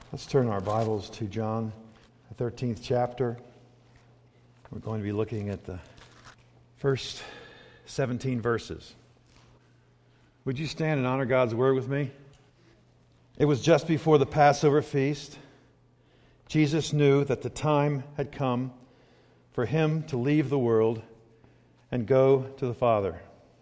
Let's turn our Bibles to John, the 13th chapter. We're going to be looking at the first 17 verses. Would you stand and honor God's word with me? It was just before the Passover feast. Jesus knew that the time had come for him to leave the world and go to the Father.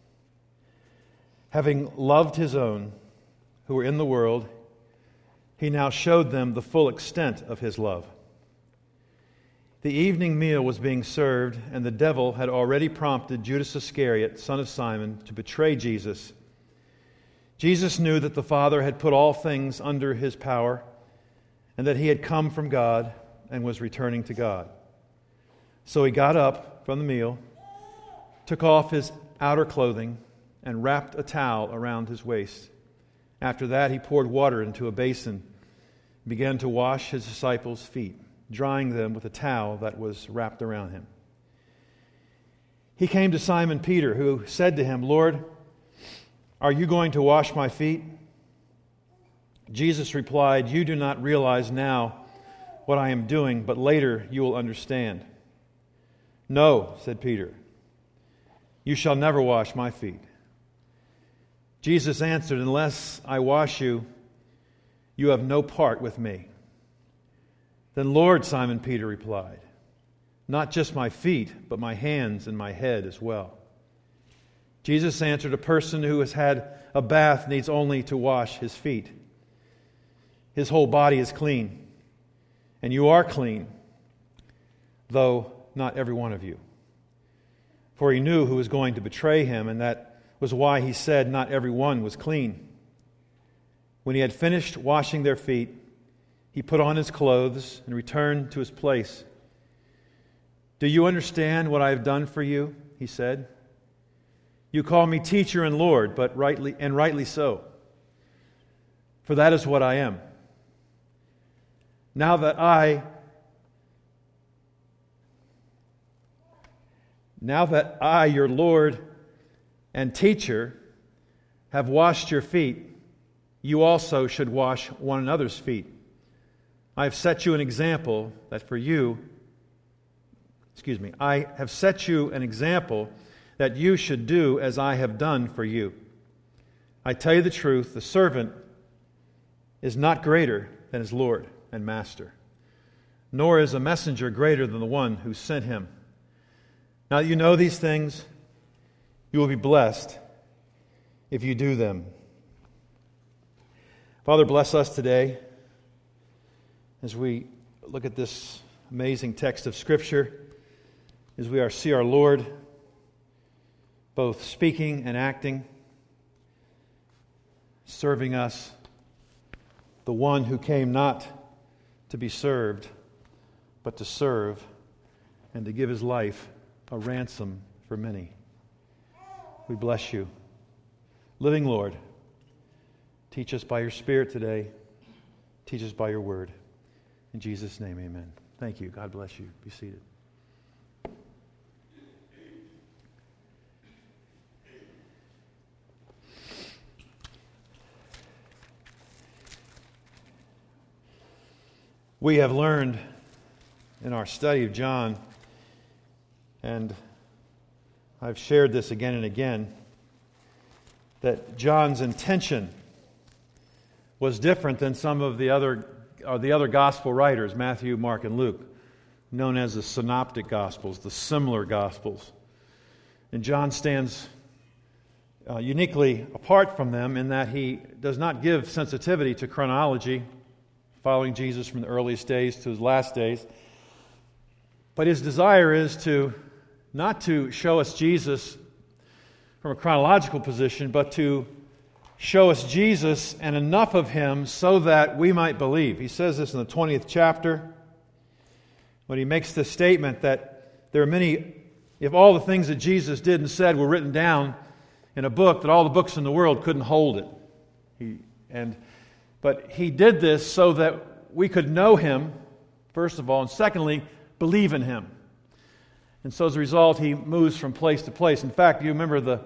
Having loved his own who were in the world, he now showed them the full extent of his love. The evening meal was being served, and the devil had already prompted Judas Iscariot, son of Simon, to betray Jesus. Jesus knew that the Father had put all things under his power, and that he had come from God and was returning to God. So he got up from the meal, took off his outer clothing, and wrapped a towel around his waist. After that, he poured water into a basin and began to wash his disciples' feet, drying them with a towel that was wrapped around him. He came to Simon Peter, who said to him, "Lord, are you going to wash my feet?" Jesus replied, "You do not realize now what I am doing, but later you will understand." "No," said Peter, "you shall never wash my feet." Jesus answered, "Unless I wash you, you have no part with me." "Then, Lord," Simon Peter replied, "not just my feet, but my hands and my head as well." Jesus answered, "A person who has had a bath needs only to wash his feet. His whole body is clean, and you are clean, though not every one of you." For he knew who was going to betray him, and that was why he said not every one was clean. When he had finished washing their feet, he put on his clothes and returned to his place. "Do you understand what I have done for you?" he said. "You call me teacher and Lord, but rightly so, for that is what I am. Now that I, your Lord and teacher, have washed your feet, you also should wash one another's feet. I have set you an example that you should do as I have done for you. I tell you the truth, the servant is not greater than his Lord and master, nor is a messenger greater than the one who sent him. Now that you know these things, you will be blessed if you do them." Father, bless us today as we look at this amazing text of Scripture, as we see our Lord both speaking and acting, serving us, the one who came not to be served, but to serve and to give his life a ransom for many. We bless you. Living Lord, teach us by your Spirit today. Teach us by your word. In Jesus' name, amen. Thank you. God bless you. Be seated. We have learned in our study of John, and I've shared this again and again, that John's intention was different than some of the other gospel writers, Matthew, Mark, and Luke, known as the synoptic gospels, the similar gospels. And John stands uniquely apart from them in that he does not give sensitivity to chronology, following Jesus from the earliest days to his last days. But his desire is not to show us Jesus from a chronological position, but to show us Jesus and enough of him so that we might believe. He says this in the 20th chapter when he makes this statement that there are many, if all the things that Jesus did and said were written down in a book, that all the books in the world couldn't hold it. But he did this so that we could know him, first of all, and secondly, believe in him. And so as a result, he moves from place to place. In fact, you remember the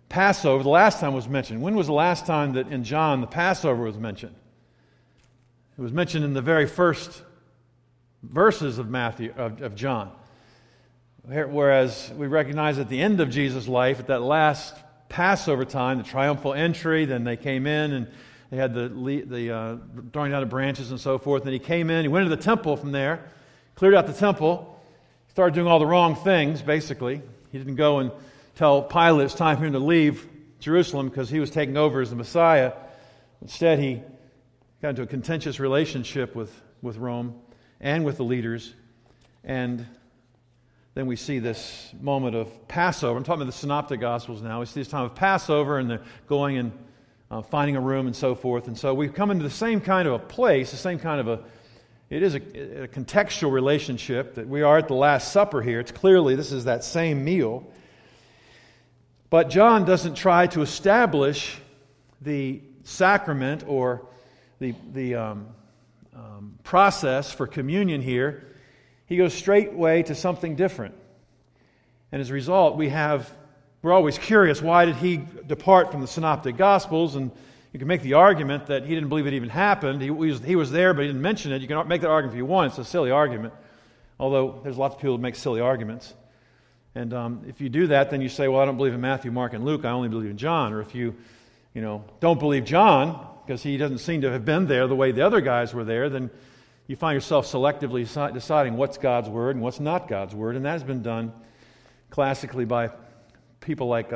Passover, the last time was mentioned. When was the last time that in John the Passover was mentioned? It was mentioned in the very first verses of John. Whereas we recognize at the end of Jesus' life, at that last Passover time, the triumphal entry, then they came in and they had the throwing down of branches and so forth. And he came in, he went to the temple from there, cleared out the temple, started doing all the wrong things, basically. He didn't go and tell Pilate it's time for him to leave Jerusalem because he was taking over as the Messiah. Instead, he got into a contentious relationship with Rome and with the leaders. And then we see this moment of Passover. I'm talking about the Synoptic Gospels now. We see this time of Passover, and they're going and finding a room and so forth. And so we come into the same kind of a place, the same kind of it is a contextual relationship that we are at the Last Supper here. It's clearly, this is that same meal. But John doesn't try to establish the sacrament or the process for communion here. He goes straightway to something different. And as a result, we're always curious, why did he depart from the Synoptic Gospels? And you can make the argument that he didn't believe it even happened. He was there, but he didn't mention it. You can make that argument if you want. It's a silly argument. Although there's lots of people who make silly arguments. And if you do that, then you say, well, I don't believe in Matthew, Mark, and Luke. I only believe in John. Or if you don't believe John, because he doesn't seem to have been there the way the other guys were there, then you find yourself selectively deciding what's God's Word and what's not God's Word. And that has been done classically by people like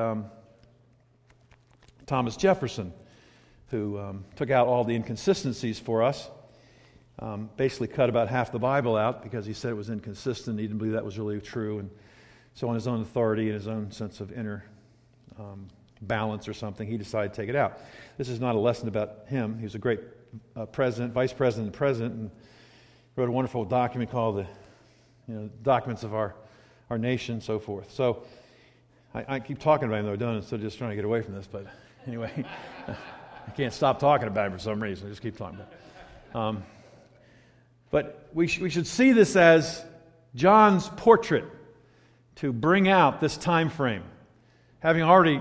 Thomas Jefferson, who took out all the inconsistencies for us, basically cut about half the Bible out because he said it was inconsistent. He didn't believe that was really true. And so on his own authority and his own sense of inner balance or something, he decided to take it out. This is not a lesson about him. He was a great president, vice president, and president, and wrote a wonderful document called the Documents of Our Nation, and so forth. So I keep talking about him, though, don't I? Instead of just trying to get away from this. But anyway, I can't stop talking about him for some reason. I just keep talking about him. But we should see this as John's portrait to bring out this time frame. Having already,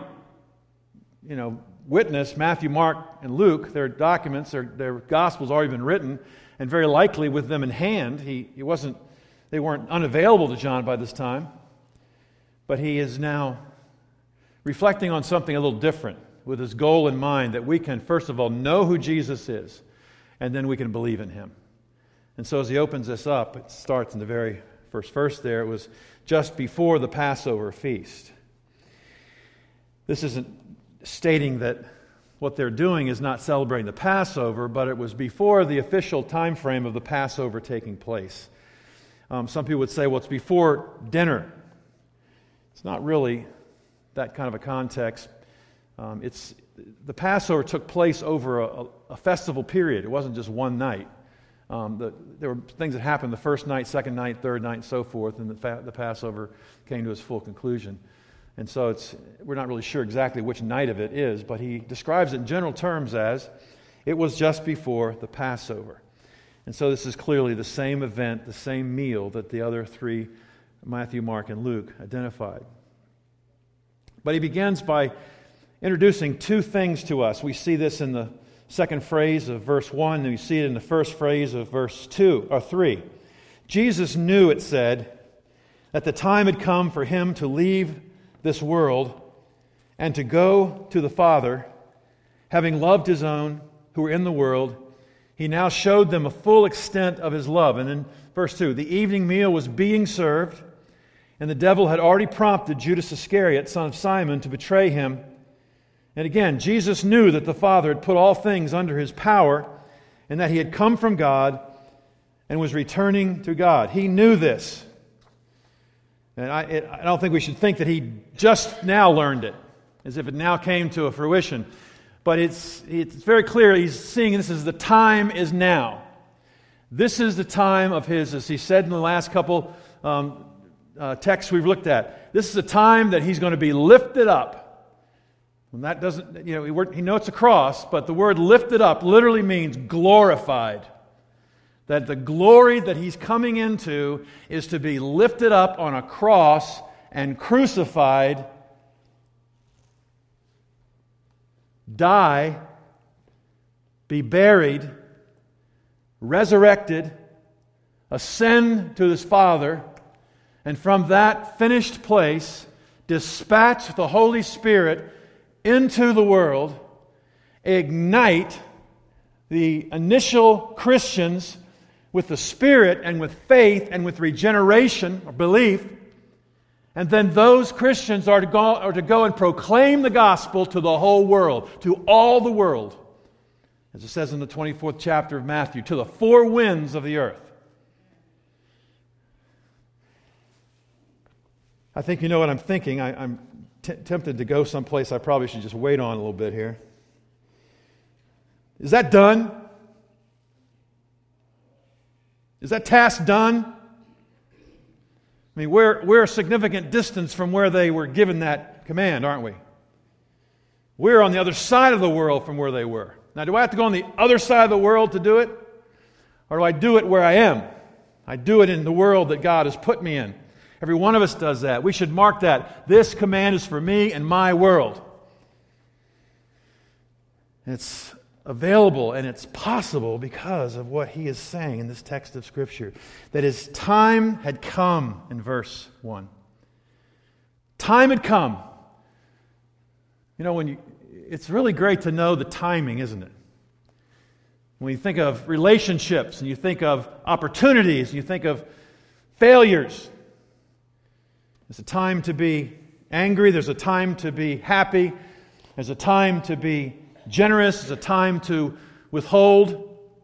witnessed Matthew, Mark, and Luke, their documents, their Gospels already been written, and very likely with them in hand. They weren't unavailable to John by this time, but he is now reflecting on something a little different, with his goal in mind that we can, first of all, know who Jesus is, and then we can believe in him. And so as he opens this up, it starts in the very first verse there. It was just before the Passover feast. This isn't stating that what they're doing is not celebrating the Passover, but it was before the official time frame of the Passover taking place. Some people would say, well, it's before dinner. It's not really that kind of a context. The Passover took place over a festival period. It wasn't just one night. There were things that happened the first night, second night, third night, and so forth, and the Passover came to its full conclusion. And so we're not really sure exactly which night of it is, but he describes it in general terms as it was just before the Passover. And so this is clearly the same event, the same meal that the other three, Matthew, Mark, and Luke, identified. But he begins by introducing two things to us. We see this in the second phrase of verse 1, and we see it in the first phrase of verse 2 or 3. Jesus knew, it said, that the time had come for him to leave this world and to go to the Father. Having loved his own who were in the world, he now showed them a full extent of his love. And in verse 2, the evening meal was being served, and the devil had already prompted Judas Iscariot, son of Simon, to betray him. And again, Jesus knew that the Father had put all things under his power, and that he had come from God and was returning to God. He knew this. And I don't think we should think that he just now learned it, as if it now came to a fruition. But it's very clear he's seeing this as the time is now. This is the time of his, as he said in the last couple texts we've looked at, this is the time that he's going to be lifted up. And that doesn't, he notes a cross, but the word lifted up literally means glorified. That the glory that he's coming into is to be lifted up on a cross and crucified, die, be buried, resurrected, ascend to His Father, and from that finished place, dispatch the Holy Spirit into the world, ignite the initial Christians with the Spirit and with faith and with regeneration or belief, and then those Christians are to go and proclaim the gospel to the whole world, to all the world, as it says in the 24th chapter of Matthew, to the four winds of the earth. I think you know what I'm thinking. I'm tempted to go someplace I probably should just wait on a little bit here. Is that done? Is that task done? I mean, we're a significant distance from where they were given that command, aren't we? We're on the other side of the world from where they were. Now, do I have to go on the other side of the world to do it? Or do I do it where I am? I do it in the world that God has put me in. Every one of us does that. We should mark that. This command is for me and my world. It's available and it's possible because of what he is saying in this text of Scripture. That his time had come in verse 1. Time had come. You know, it's really great to know the timing, isn't it? When you think of relationships and you think of opportunities and you think of failures, there's a time to be angry, there's a time to be happy, there's a time to be generous, there's a time to withhold.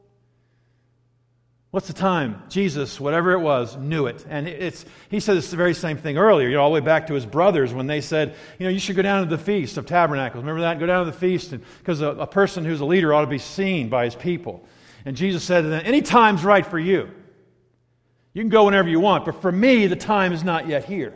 What's the time? Jesus, whatever it was, knew it. And he said it's the very same thing earlier, all the way back to his brothers when they said, you should go down to the Feast of Tabernacles. Remember that? Go down to the feast because a person who's a leader ought to be seen by his people. And Jesus said to them, any time's right for you. You can go whenever you want, but for me, the time is not yet here.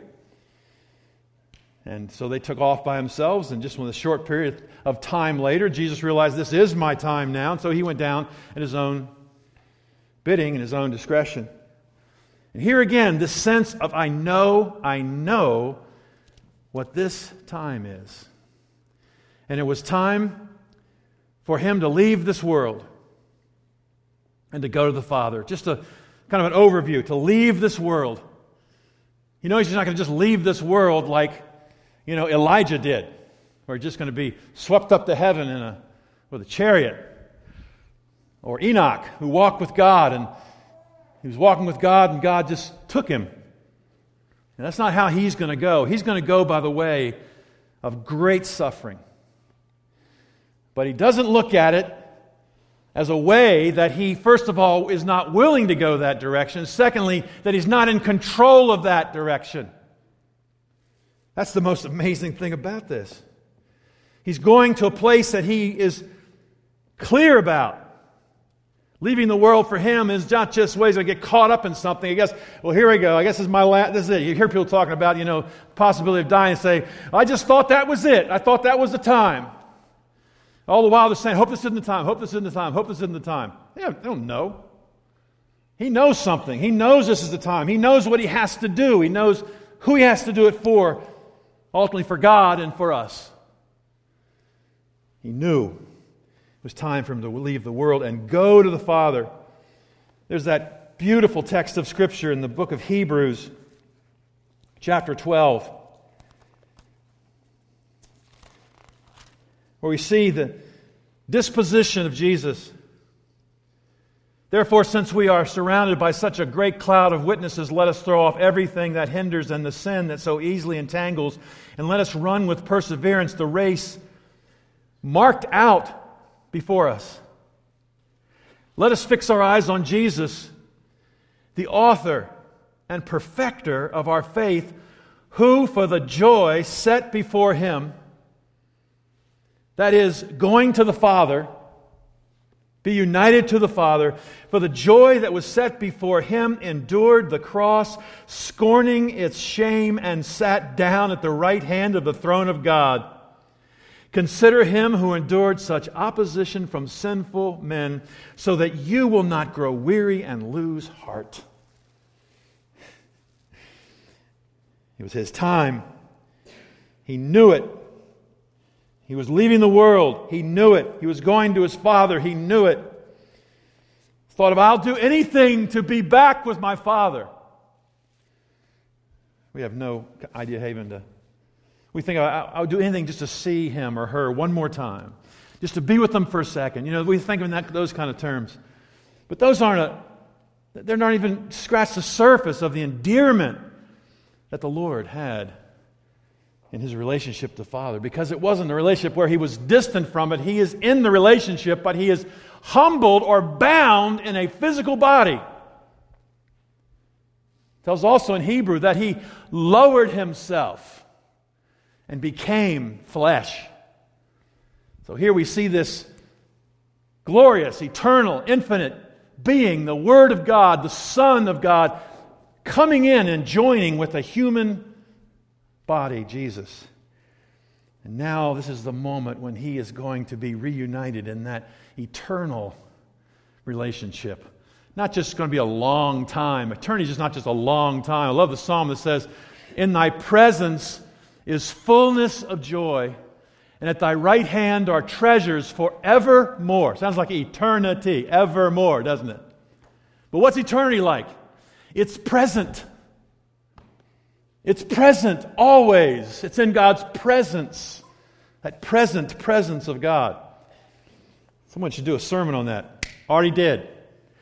And so they took off by themselves, and just with a short period of time later, Jesus realized this is my time now, and so he went down at his own bidding and his own discretion. And here again, this sense of I know what this time is. And it was time for him to leave this world and to go to the Father. Just a kind of an overview, to leave this world. He knows he's not going to just leave this world like Elijah did. We're just going to be swept up to heaven with a chariot. Or Enoch, who walked with God, and he was walking with God, and God just took him. And that's not how he's going to go. He's going to go by the way of great suffering. But he doesn't look at it as a way that he, first of all, is not willing to go that direction. Secondly, that he's not in control of that direction. That's the most amazing thing about this. He's going to a place that he is clear about. Leaving the world for him is not just ways to get caught up in something. I guess, well, here we go. I guess this is my last. This is it. You hear people talking about, the possibility of dying and say, I just thought that was it. I thought that was the time. All the while they're saying, hope this isn't the time, hope this isn't the time, hope this isn't the time. Yeah, they don't know. He knows something. He knows this is the time. He knows what he has to do. He knows who he has to do it for, ultimately for God and for us. He knew it was time for him to leave the world and go to the Father. There's that beautiful text of Scripture in the book of Hebrews, chapter 12, where we see the disposition of Jesus. Therefore, since we are surrounded by such a great cloud of witnesses, let us throw off everything that hinders and the sin that so easily entangles, and let us run with perseverance the race marked out before us. Let us fix our eyes on Jesus, the author and perfecter of our faith, who for the joy set before him, that is, going to the Father, be united to the Father, for the joy that was set before him endured the cross, scorning its shame, and sat down at the right hand of the throne of God. Consider him who endured such opposition from sinful men, so that you will not grow weary and lose heart. It was his time. He knew it. He was leaving the world. He knew it. He was going to his Father. He knew it. It's Thought of, I'll do anything to be back with my Father. We have no idea even to... We think, I'll do anything just to see him or her one more time. Just to be with them for a second. We think in those kind of terms. But those they're not even scratched the surface of the endearment that the Lord had in his relationship to Father. Because it wasn't a relationship where he was distant from it. He is in the relationship, but he is humbled or bound in a physical body. It tells also in Hebrew that he lowered himself and became flesh. So here we see this glorious, eternal, infinite being, the Word of God, the Son of God, coming in and joining with a human body, Jesus. And now this is the moment when he is going to be reunited in that eternal relationship. Not just going to be a long time. Eternity is just not just a long time. I love the psalm that says, in thy presence is fullness of joy, and at thy right hand are treasures forevermore. Sounds like eternity, evermore, doesn't it? But what's eternity like? It's present. It's present always. It's in God's presence. That present presence of God. Someone should do a sermon on that. Already did.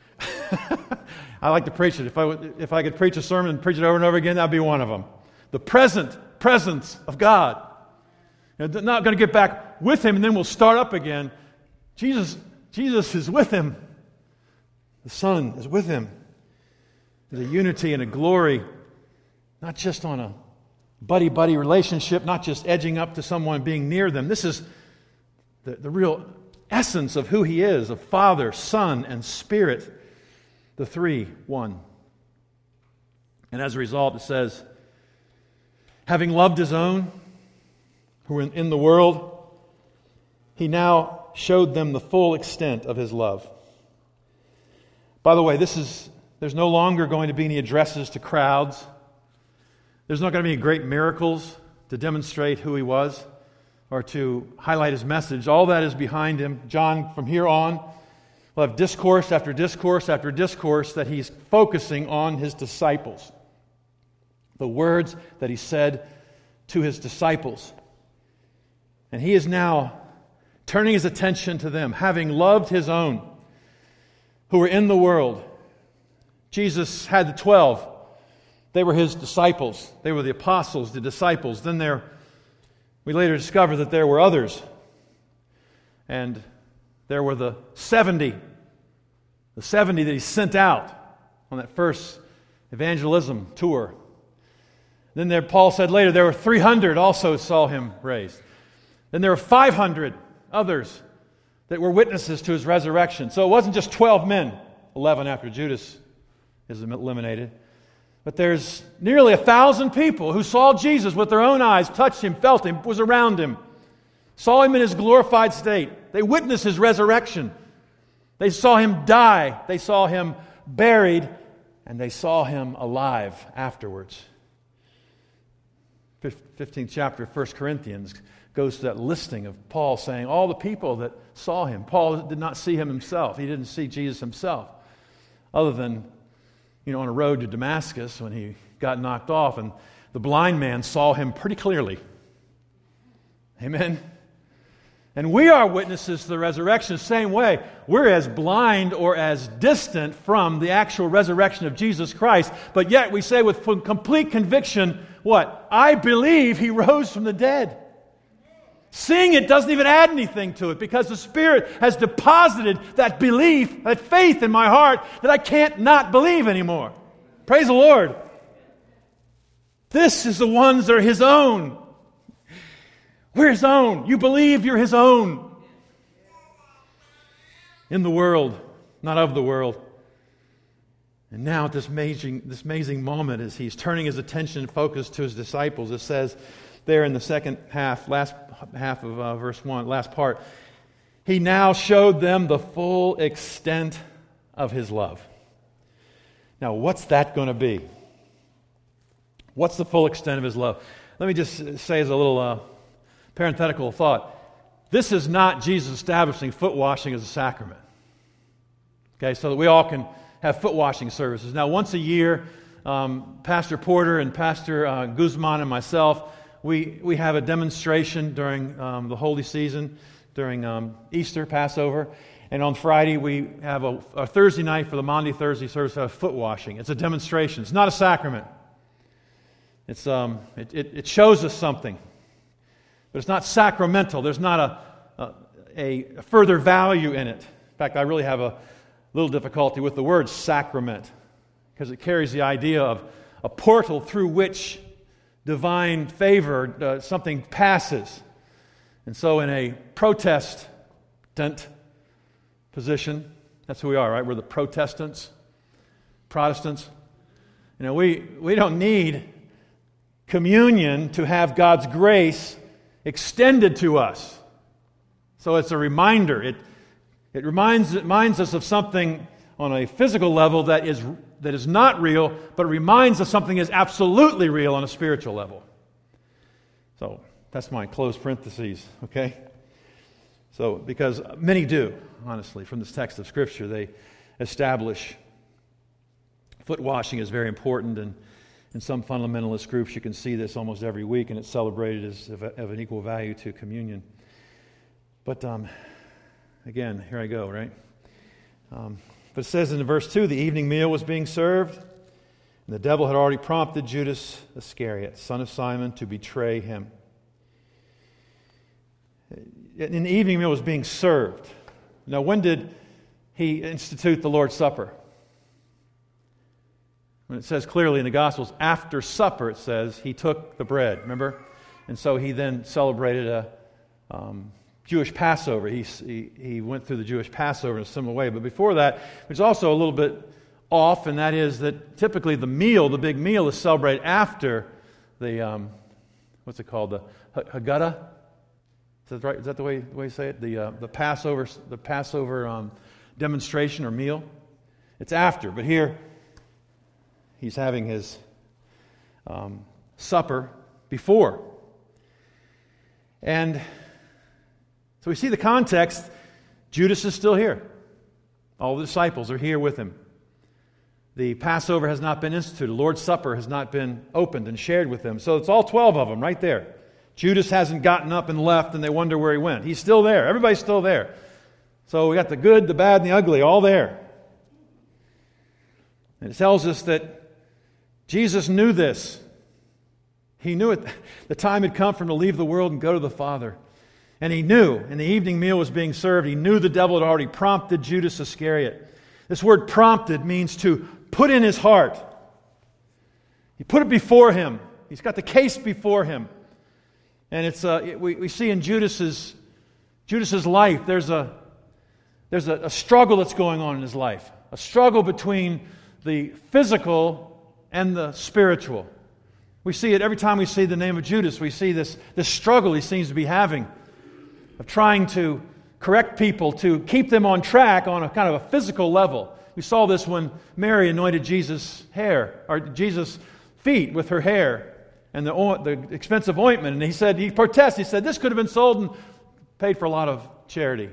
I like to preach it. If I could preach a sermon and preach it over and over again, that would be one of them. The present presence of God. Not going to get back with him and then we'll start up again. Jesus is with him. The Son is with him. There's a unity and a glory, not just on a buddy-buddy relationship, not just edging up to someone, being near them. This is the real essence of who he is, of Father, Son, and Spirit, the three, one. And as a result, it says, having loved his own who were in the world, he now showed them the full extent of his love. By the way, there's no longer going to be any addresses to crowds. There's not going to be any great miracles to demonstrate who he was or to highlight his message. All that is behind him. John, from here on, will have discourse after discourse after discourse that he's focusing on his disciples. The words that he said to his disciples. And he is now turning his attention to them, having loved his own who were in the world. Jesus had the 12. They were his disciples. They were the apostles, the disciples. Then we later discover that there were others. And there were the 70. The 70 that he sent out on that first evangelism tour. Then Paul said later there were 300 also saw him raised. Then there were 500 others that were witnesses to his resurrection. So it wasn't just 12 men, 11 after Judas is eliminated. But there's nearly 1,000 people who saw Jesus with their own eyes, touched him, felt him, was around him, saw him in his glorified state. They witnessed his resurrection. They saw him die. They saw him buried. And they saw him alive afterwards. 15th chapter of 1 Corinthians goes to that listing of Paul saying all the people that saw him. Paul did not see him himself. He didn't see Jesus himself. Other than, on a road to Damascus when he got knocked off and the blind man saw him pretty clearly. Amen? And we are witnesses to the resurrection the same way. We're as blind or as distant from the actual resurrection of Jesus Christ, but yet we say with complete conviction, what? I believe he rose from the dead. Seeing it doesn't even add anything to it because the Spirit has deposited that belief, that faith in my heart that I can't not believe anymore. Praise the Lord. This is the ones that are his own. We're his own. You believe you're his own. In the world, not of the world. And now at this amazing moment as he's turning his attention and focus to his disciples, it says there in the second half, last half of verse 1, last part, he now showed them the full extent of his love. Now, what's that going to be? What's the full extent of his love? Let me just say as a little parenthetical thought. This is not Jesus establishing foot washing as a sacrament. Okay, so that we all can have foot washing services. Now, once a year, Pastor Porter and Pastor Guzman and myself, we have a demonstration during the holy season, during Easter, Passover. And on Friday, we have a Thursday night for the Maundy Thursday service, have foot washing. It's a demonstration. It's not a sacrament. It shows us something. But it's not sacramental. There's not a further value in it. In fact, I really have a little difficulty with the word sacrament, because it carries the idea of a portal through which divine favor, something passes. And so in a Protestant position, that's who we are, right? We're the Protestants, Protestants. We don't need communion to have God's grace extended to us. So it's a reminder. It reminds us of something on a physical level that is not real, but it reminds us something is absolutely real on a spiritual level. So that's my closed parentheses, okay? So, because many do, honestly, from this text of Scripture, they establish foot washing is very important, and in some fundamentalist groups you can see this almost every week, and it's celebrated as of an equal value to communion. But again, here I go, right? But it says in verse 2, the evening meal was being served, and the devil had already prompted Judas Iscariot, son of Simon, to betray him. And the evening meal was being served. Now, when did he institute the Lord's Supper? When it says clearly in the Gospels, after supper, it says, he took the bread, remember? And so he then celebrated a Jewish Passover. He went through the Jewish Passover in a similar way. But before that, there's also a little bit off, and that is that typically the big meal is celebrated after the, what's it called, the Haggadah? Is that right? Is that the way you say it? The Passover demonstration or meal? It's after, but here he's having his supper before. And so we see the context. Judas is still here. All the disciples are here with him. The Passover has not been instituted. The Lord's Supper has not been opened and shared with them. So it's all 12 of them right there. Judas hasn't gotten up and left and they wonder where he went. He's still there. Everybody's still there. So we got the good, the bad, and the ugly all there. And it tells us that Jesus knew this. He knew it. The time had come for him to leave the world and go to the Father. And he knew, and the evening meal was being served, he knew the devil had already prompted Judas Iscariot. This word prompted means to put in his heart. He put it before him. He's got the case before him. And it's we see in Judas's life, there's a struggle that's going on in his life. A struggle between the physical and the spiritual. We see it every time we see the name of Judas. We see this struggle he seems to be having of trying to correct people, to keep them on track on a kind of a physical level. We saw this when Mary anointed Jesus' hair, or Jesus' feet with her hair and the expensive ointment. And he protested. He said, this could have been sold and paid for a lot of charity.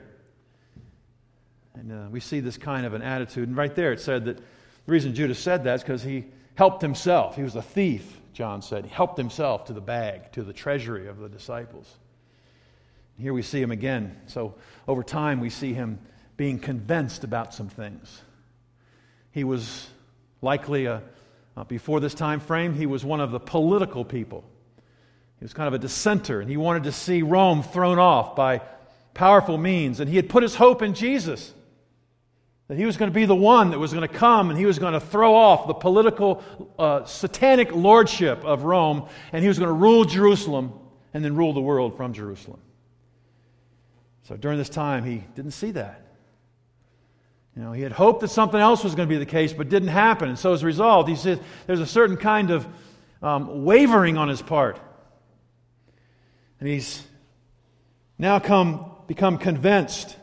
And we see this kind of an attitude. And right there it said that the reason Judas said that is because he helped himself. He was a thief, John said. He helped himself to the bag, to the treasury of the disciples. Here we see him again. So over time we see him being convinced about some things. He was likely, before this time frame, he was one of the political people. He was kind of a dissenter, and he wanted to see Rome thrown off by powerful means. And he had put his hope in Jesus, that he was going to be the one that was going to come and he was going to throw off the political, satanic lordship of Rome, and he was going to rule Jerusalem and then rule the world from Jerusalem. So during this time, he didn't see that. He had hoped that something else was going to be the case, but didn't happen. And so as a result, he said there's a certain kind of wavering on his part. And he's now become convinced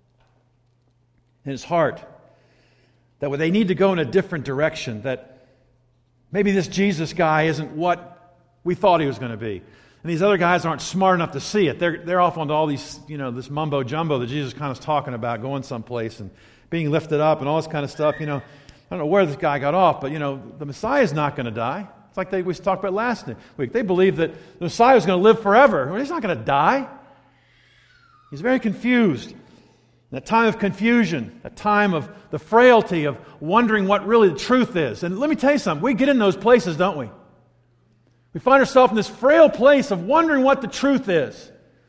in his heart that they need to go in a different direction, that maybe this Jesus guy isn't what we thought he was going to be. And these other guys aren't smart enough to see it. They're off onto all these, this mumbo jumbo that Jesus kind of is talking about, going someplace and being lifted up and all this kind of stuff. I don't know where this guy got off, but the Messiah's not going to die. It's like we talked about last week. They believed that the Messiah was going to live forever. Well, he's not going to die. He's very confused. In a time of confusion, a time of the frailty of wondering what really the truth is. And let me tell you something. We get in those places, don't we? We find ourselves in this frail place of wondering what the truth is.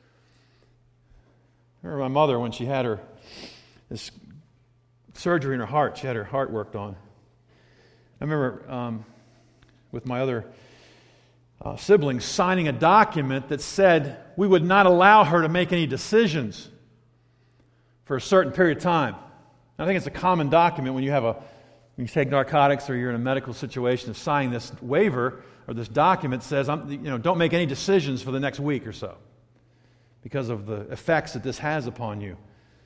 I remember my mother when she had this surgery in her heart. She had her heart worked on. I remember with my other siblings signing a document that said we would not allow her to make any decisions for a certain period of time. I think it's a common document when you take narcotics or you're in a medical situation of signing this waiver or this document says, don't make any decisions for the next week or so because of the effects that this has upon you.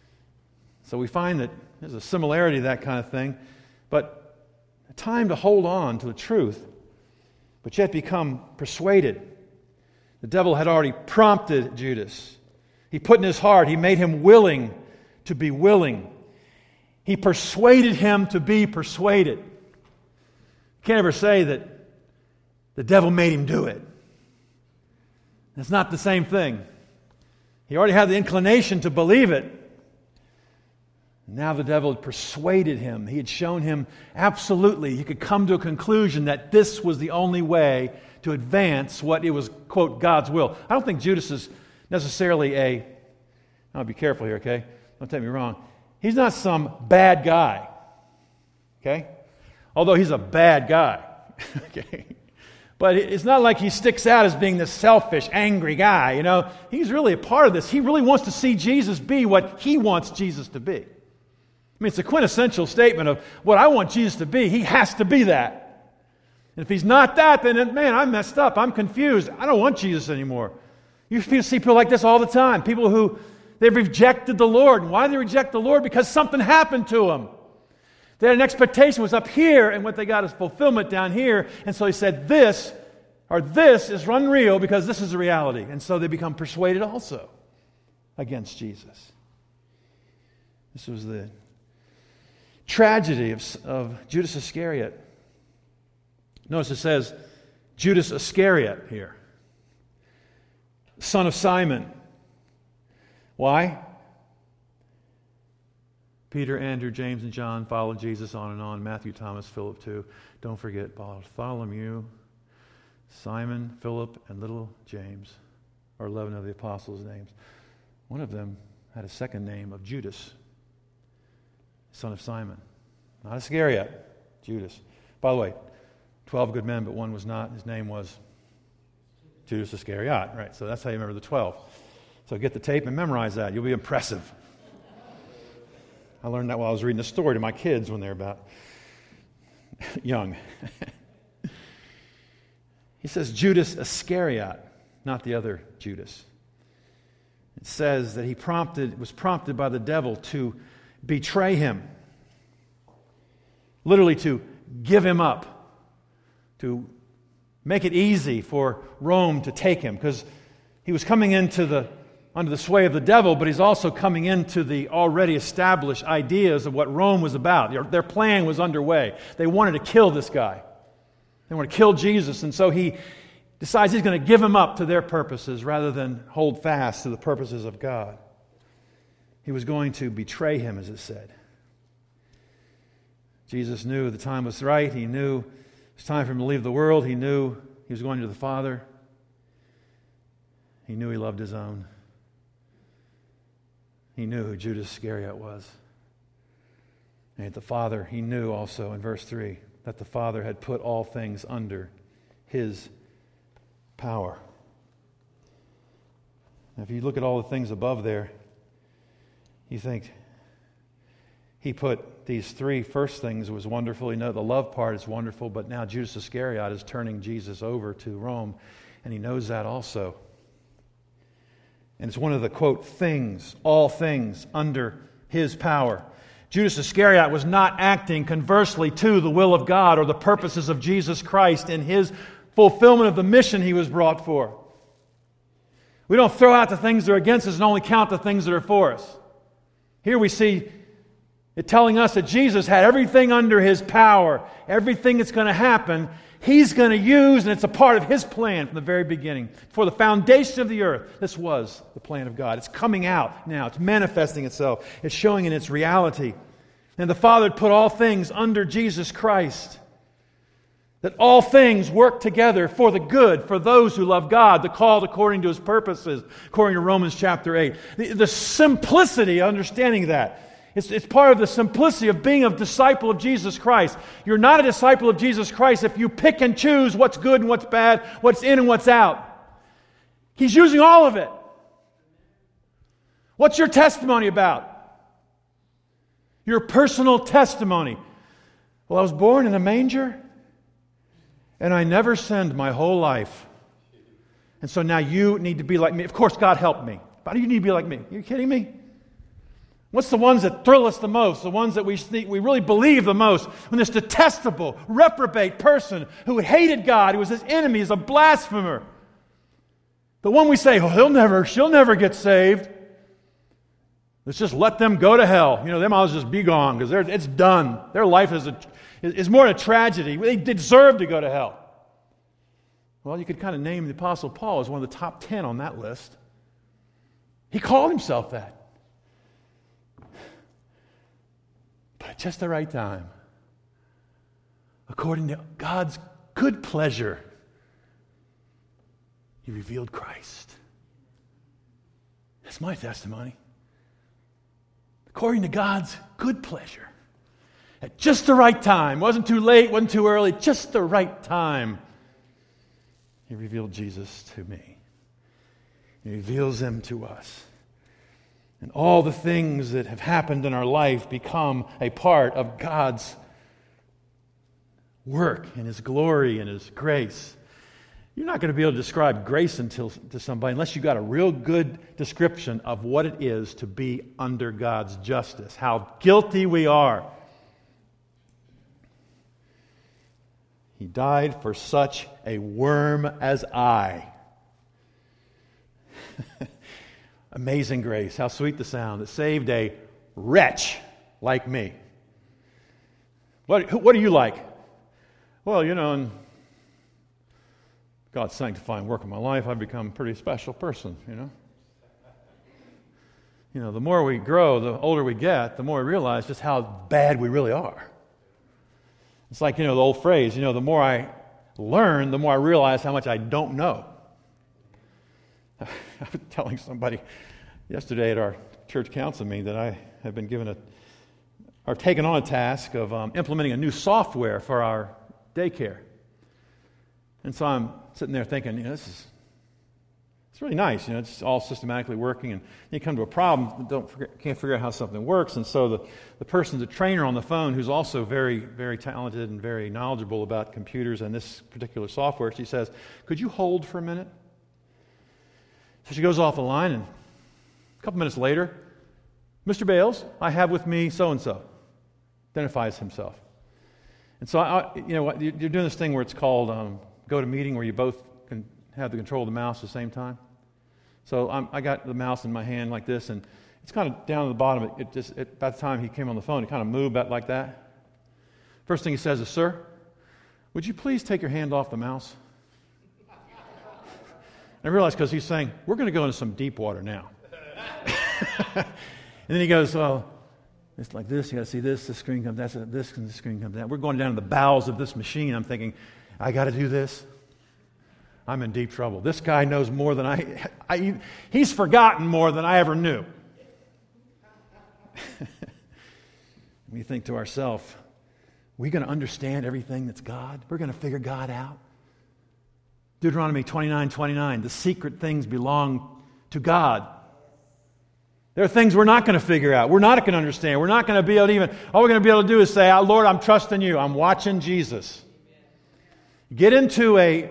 So we find that there's a similarity to that kind of thing, but a time to hold on to the truth, but yet become persuaded. The devil had already prompted Judas. He put in his heart, he made him willing to be willing. He persuaded him to be persuaded. You can't ever say that the devil made him do it. It's not the same thing. He already had the inclination to believe it. Now the devil had persuaded him. He had shown him absolutely, he could come to a conclusion that this was the only way to advance what it was, quote, God's will. I don't think Judas is necessarily I'll be careful here, okay? Don't take me wrong. He's not some bad guy, okay? Although he's a bad guy, okay? But it's not like he sticks out as being this selfish, angry guy, He's really a part of this. He really wants to see Jesus be what he wants Jesus to be. I mean, it's a quintessential statement of what I want Jesus to be. He has to be that. And if he's not that, then, man, I'm messed up. I'm confused. I don't want Jesus anymore. You see people like this all the time. People who, they've rejected the Lord. And why do they reject the Lord? Because something happened to them. They had an expectation was up here, and what they got is fulfillment down here. And so he said, this is unreal because this is the reality. And so they become persuaded also against Jesus. This was the tragedy of Judas Iscariot. Notice it says Judas Iscariot here, son of Simon. Why? Peter, Andrew, James, and John followed Jesus on and on. Matthew, Thomas, Philip too. Don't forget Bartholomew, Simon, Philip, and little James, or 11 of the apostles' names. One of them had a second name of Judas, son of Simon. Not Iscariot, Judas. By the way, 12 good men, but one was not. His name was Judas Iscariot. Right, so that's how you remember the 12. So get the tape and memorize that. You'll be impressive. I learned that while I was reading a story to my kids when they were about young. He says Judas Iscariot, not the other Judas. It says that he was prompted by the devil to betray him. Literally to give him up. To make it easy for Rome to take him. Because he was coming under the sway of the devil, but he's also coming into the already established ideas of what Rome was about. Their plan was underway. They wanted to kill this guy. They wanted to kill Jesus, and so he decides he's going to give him up to their purposes rather than hold fast to the purposes of God. He was going to betray him, as it said. Jesus knew the time was right. He knew it was time for him to leave the world. He knew he was going to the Father. He knew he loved his own. He knew who Judas Iscariot was. And the Father, he knew also in verse 3 that the Father had put all things under his power. Now, if you look at all the things above there, you think he put these three first things was wonderful. You know, the love part is wonderful, but now Judas Iscariot is turning Jesus over to Rome, and he knows that also. And it's one of the, quote, things, all things under his power. Judas Iscariot was not acting conversely to the will of God or the purposes of Jesus Christ in his fulfillment of the mission he was brought for. We don't throw out the things that are against us and only count the things that are for us. Here we see It's telling us that Jesus had everything under His power. Everything that's going to happen, He's going to use, and it's a part of His plan from the very beginning. For the foundation of the earth, this was the plan of God. It's coming out now. It's manifesting itself. It's showing in its reality. And the Father put all things under Jesus Christ. That all things work together for the good, for those who love God, the called according to His purposes, according to Romans chapter 8. The simplicity of understanding that. It's part of the simplicity of being a disciple of Jesus Christ. You're not a disciple of Jesus Christ if you pick and choose what's good and what's bad, what's in and what's out. He's using all of it. What's your testimony about? Your personal testimony. Well, I was born in a manger, and I never sinned my whole life. And so now you need to be like me. Of course, God helped me. Why do you need to be like me? Are you kidding me? What's the ones that thrill us the most? The ones that we really believe the most? When this detestable, reprobate person who hated God, who was His enemy, is a blasphemer. The one we say, oh, she'll never get saved. Let's just let them go to hell. They might as well just be gone because it's done. Their life is more than a tragedy. They deserve to go to hell. Well, you could kind of name the Apostle Paul as one of the top 10 on that list. He called himself that. But at just the right time, according to God's good pleasure, He revealed Christ. That's my testimony. According to God's good pleasure, at just the right time, wasn't too late, wasn't too early, just the right time, He revealed Jesus to me. He reveals Him to us. And all the things that have happened in our life become a part of God's work and His glory and His grace. You're not going to be able to describe grace to somebody unless you've got a real good description of what it is to be under God's justice, how guilty we are. He died for such a worm as I. Amazing grace. How sweet the sound. It saved a wretch like me. What are you like? Well, in God's sanctifying work in my life, I've become a pretty special person, the more we grow, the older we get, the more we realize just how bad we really are. It's like, the old phrase, the more I learn, the more I realize how much I don't know. I was telling somebody yesterday at our church council meeting that I have been given taken on a task of implementing a new software for our daycare. And so I'm sitting there thinking, it's really nice. It's all systematically working, and you come to a problem, can't figure out how something works. And so the person's a trainer on the phone who's also very, very talented and very knowledgeable about computers and this particular software. She says, "Could you hold for a minute?" So she goes off the line, and a couple minutes later, "Mr. Bales, I have with me so-and-so," identifies himself. And so, you're doing this thing where it's called GoToMeeting, where you both can have the control of the mouse at the same time. So I got the mouse in my hand like this, and it's kind of down at the bottom. By the time he came on the phone, it kind of moved back like that. First thing he says is, "Sir, would you please take your hand off the mouse?" I realized because he's saying, we're going to go into some deep water now. And then he goes, "Well, it's like this. You got to see this. This screen comes. That's this, and this screen comes down. We're going down to the bowels of this machine." I'm thinking, I got to do this. I'm in deep trouble. This guy knows more than he's forgotten more than I ever knew. We think to ourselves, we're going to understand everything that's God. We're going to figure God out. Deuteronomy 29:29, the secret things belong to God. There are things we're not going to figure out. We're not going to understand. We're not going to be able to all we're going to be able to do is say, "Lord, I'm trusting you. I'm watching Jesus." Get into a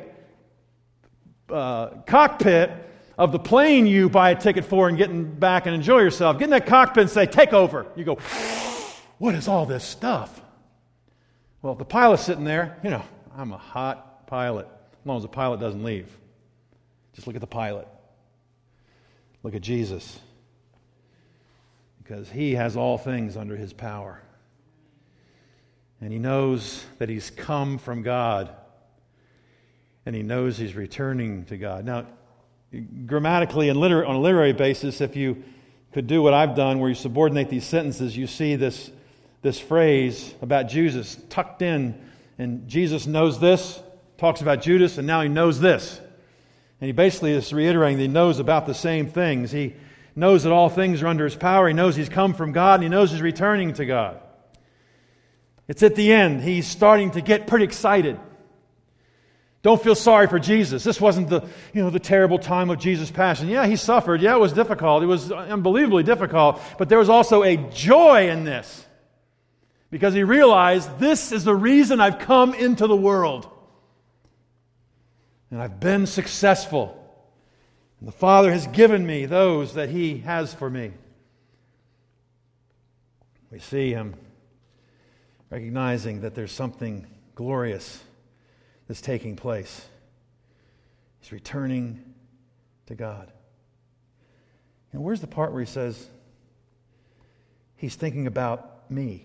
cockpit of the plane you buy a ticket for and getting back and enjoy yourself. Get in that cockpit and say, "Take over." You go, "What is all this stuff?" Well, if the pilot's sitting there, I'm a hot pilot. As long as the pilot doesn't leave. Just look at the pilot. Look at Jesus. because he has all things under his power. And he knows that he's come from God, and he knows he's returning to God. Now, grammatically and on a literary basis, if you could do what I've done, where you subordinate these sentences, you see this phrase about Jesus tucked in, and Jesus knows this, talks about Judas, and now he knows this. And he basically is reiterating that he knows about the same things. He knows that all things are under his power. He knows he's come from God, and he knows he's returning to God. It's at the end. He's starting to get pretty excited. Don't feel sorry for Jesus. This wasn't the terrible time of Jesus' passion. Yeah, he suffered. Yeah, it was difficult. It was unbelievably difficult. But there was also a joy in this, because he realized, this is the reason I've come into the world. And I've been successful. And the Father has given me those that he has for me. We see him recognizing that there's something glorious that's taking place. He's returning to God. And where's the part where he says, he's thinking about me?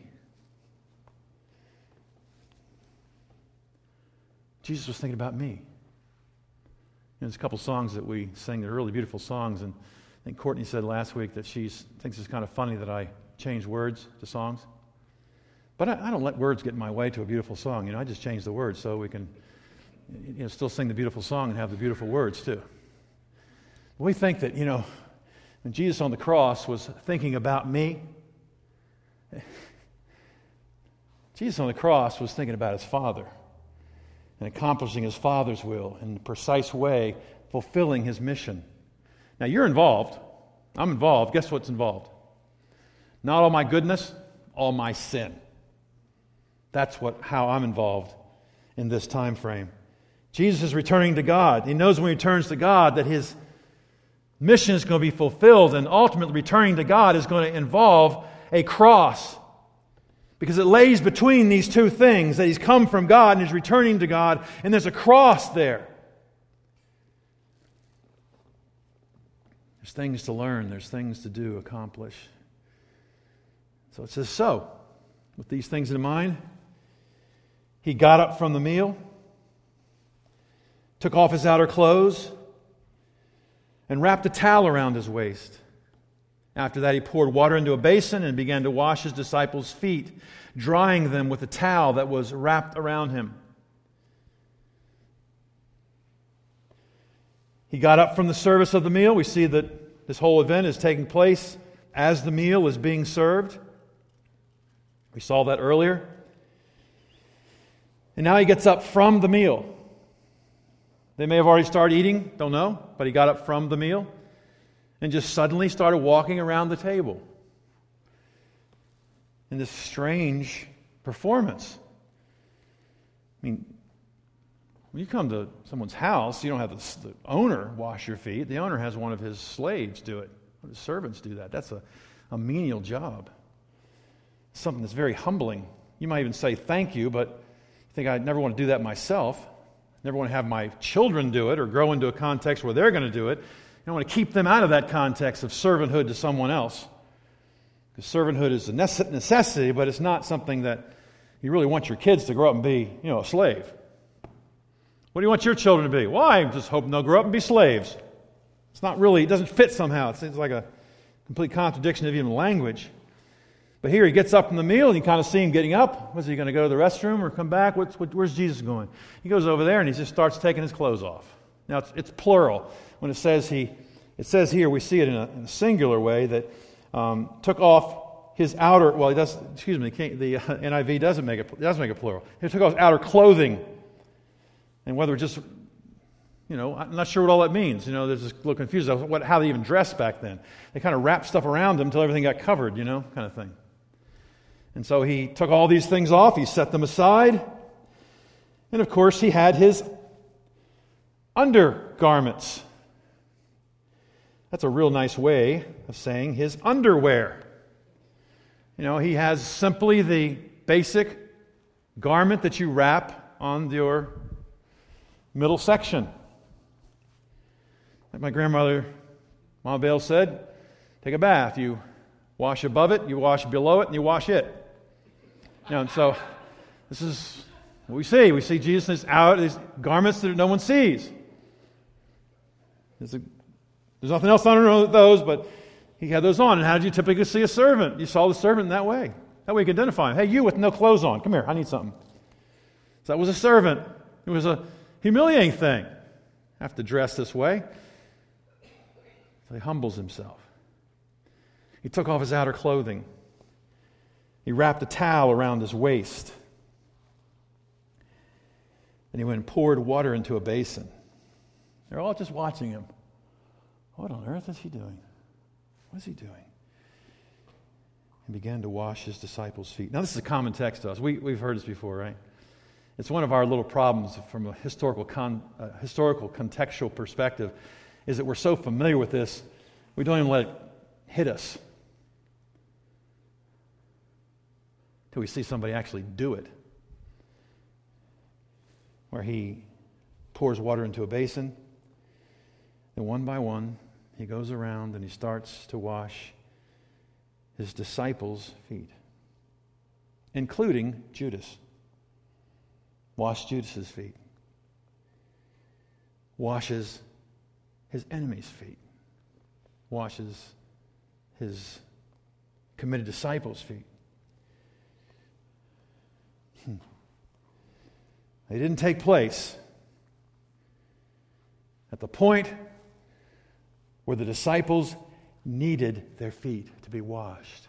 Jesus was thinking about me. There's a couple songs that we sing that are really beautiful songs, and I think Courtney said last week that she thinks it's kind of funny that I change words to songs. But I don't let words get in my way to a beautiful song. I just change the words so we can still sing the beautiful song and have the beautiful words too. We think that, when Jesus on the cross was thinking about me, Jesus on the cross was thinking about his Father and accomplishing his Father's will in a precise way, fulfilling his mission. Now, you're involved. I'm involved. Guess what's involved? Not all my goodness, all my sin. That's how I'm involved in this time frame. Jesus is returning to God. He knows when he returns to God that his mission is going to be fulfilled, and ultimately returning to God is going to involve a cross, because it lays between these two things, that he's come from God and is returning to God, and there's a cross there. There's things to learn, there's things to do, accomplish. So it says, so, with these things in mind, he got up from the meal, took off his outer clothes, and wrapped a towel around his waist. After that, he poured water into a basin and began to wash his disciples' feet, drying them with a towel that was wrapped around him. He got up from the service of the meal. We see that this whole event is taking place as the meal is being served. We saw that earlier. And now he gets up from the meal. They may have already started eating, don't know, but he got up from the meal and just suddenly started walking around the table in this strange performance. I mean, when you come to someone's house, you don't have the owner wash your feet. The owner has one of his slaves do it. His servants do that. That's a menial job. Something that's very humbling. You might even say thank you, but I think I'd never want to do that myself. Never want to have my children do it or grow into a context where they're going to do it. I want to keep them out of that context of servanthood to someone else. Because servanthood is a necessity, but it's not something that you really want your kids to grow up and be, a slave. What do you want your children to be? Well, I just hope they'll grow up and be slaves. It's not really, it doesn't fit somehow. It seems like a complete contradiction of even language. But here he gets up from the meal, and you kind of see him getting up. Was he going to go to the restroom or come back? Where's Jesus going? He goes over there, and he just starts taking his clothes off. Now, it's plural. When it says here, we see it in a singular way, that took off his outer, well, he does, excuse me, the NIV does make it plural. He took off his outer clothing. And whether just, I'm not sure what all that means. There's just a little confused about how they even dressed back then. They kind of wrapped stuff around them until everything got covered, kind of thing. And so he took all these things off, he set them aside, and of course he had his undergarments. That's a real nice way of saying his underwear. He has simply the basic garment that you wrap on your middle section. Like my grandmother, Mama Bale said, take a bath. You Wash above it, you wash below it, and you wash it. And so this is what we see. We see Jesus out these garments that no one sees. There's nothing else on those, but he had those on. And how did you typically see a servant? You saw the servant in that way. That way you could identify him. Hey, you with no clothes on. Come here, I need something. So that was a servant. It was a humiliating thing. Have to dress this way. So he humbles himself. He took off his outer clothing. He wrapped a towel around his waist. Then he went and poured water into a basin. They're all just watching him. What on earth is he doing? What is he doing? And began to wash his disciples' feet. Now this is a common text to us. We've heard this before, right? It's one of our little problems from a historical contextual perspective, is that we're so familiar with this, we don't even let it hit us till we see somebody actually do it. Where he pours water into a basin, and one by one, he goes around and he starts to wash his disciples' feet, including Judas. Wash Judas's feet. Washes his enemies' feet. Washes his committed disciples' feet. They didn't take place at the point where the disciples needed their feet to be washed.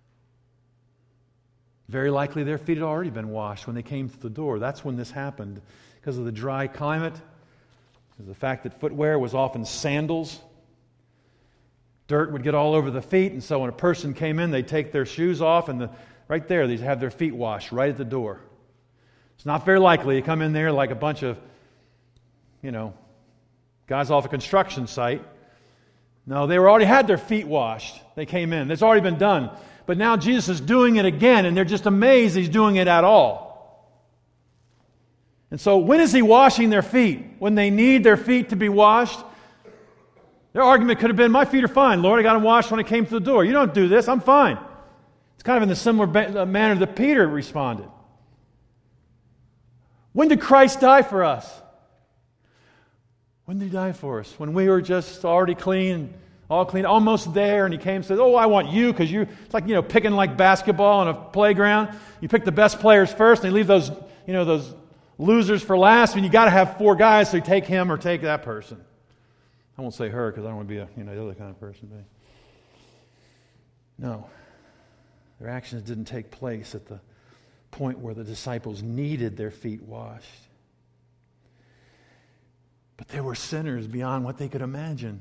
Very likely their feet had already been washed when they came through the door. That's when this happened, because of the dry climate, because of the fact that footwear was often sandals. Dirt would get all over the feet, and so when a person came in, they'd take their shoes off, and right there they'd have their feet washed right at the door. It's not very likely you come in there like a bunch of, guys off a construction site. No, they already had their feet washed. They came in. It's already been done. But now Jesus is doing it again, and they're just amazed he's doing it at all. And so when is he washing their feet? When they need their feet to be washed? Their argument could have been, my feet are fine, Lord. I got them washed when I came through the door. You don't do this. I'm fine. It's kind of in the similar manner that Peter responded. When did Christ die for us? When did he die for us? When we were just already clean, all clean, almost there, and he came and said, I want you, because it's like, picking like basketball on a playground. You pick the best players first, and you leave those losers for last, and you got to have 4 guys, so you take him or take that person. I won't say her, because I don't want to be the other kind of person. But no, their actions didn't take place at the point where the disciples needed their feet washed. But they were sinners beyond what they could imagine.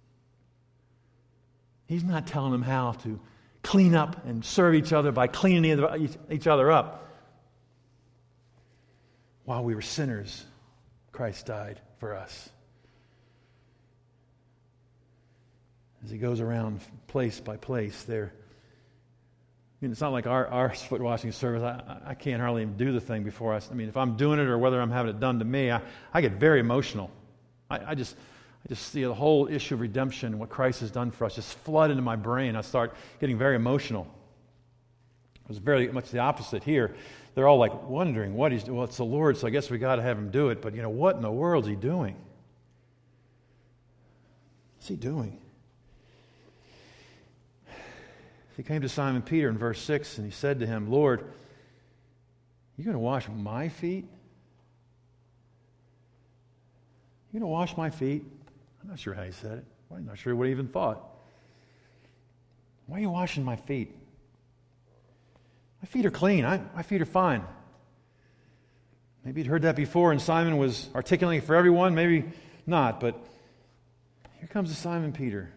He's not telling them how to clean up and serve each other by cleaning each other up. While we were sinners, Christ died for us. As he goes around place by place, it's not like our foot washing service. I can't hardly even do the thing before if I'm doing it or whether I'm having it done to me, I get very emotional. I just see the whole issue of redemption and what Christ has done for us just flood into my brain. I start getting very emotional. It was very much the opposite here. They're all like wondering what he's doing. Well, it's the Lord, so I guess we got to have him do it. But what in the world is he doing? What's he doing? He came to Simon Peter in verse 6, and he said to him, Lord, you going to wash my feet? You going to wash my feet? I'm not sure how he said it. I'm not sure what he even thought. Why are you washing my feet? My feet are clean. My feet are fine. Maybe he'd heard that before, and Simon was articulating it for everyone. Maybe not, but here comes Simon Peter.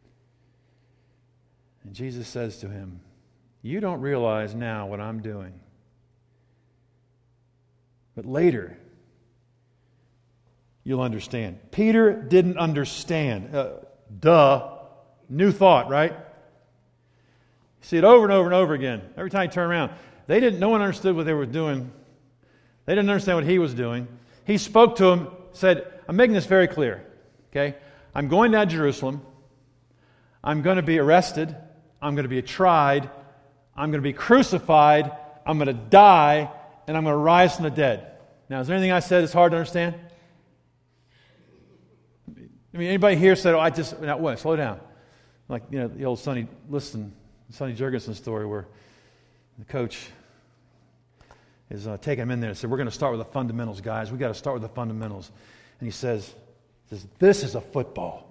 And Jesus says to him, you don't realize now what I'm doing. But later, you'll understand. Peter didn't understand. New thought, right? You see it over and over and over again. Every time you turn around. No one understood what they were doing. They didn't understand what he was doing. He spoke to him, said, I'm making this very clear. Okay? I'm going down to Jerusalem. I'm going to be arrested. I'm going to be tried, I'm going to be crucified, I'm going to die, and I'm going to rise from the dead. Now, is there anything I said that's hard to understand? I mean, anybody here said, now wait, slow down. Like, the old Sonny Jurgensen story where the coach is taking him in there and said, we're going to start with the fundamentals, guys. We've got to start with the fundamentals. And he says, this is a football.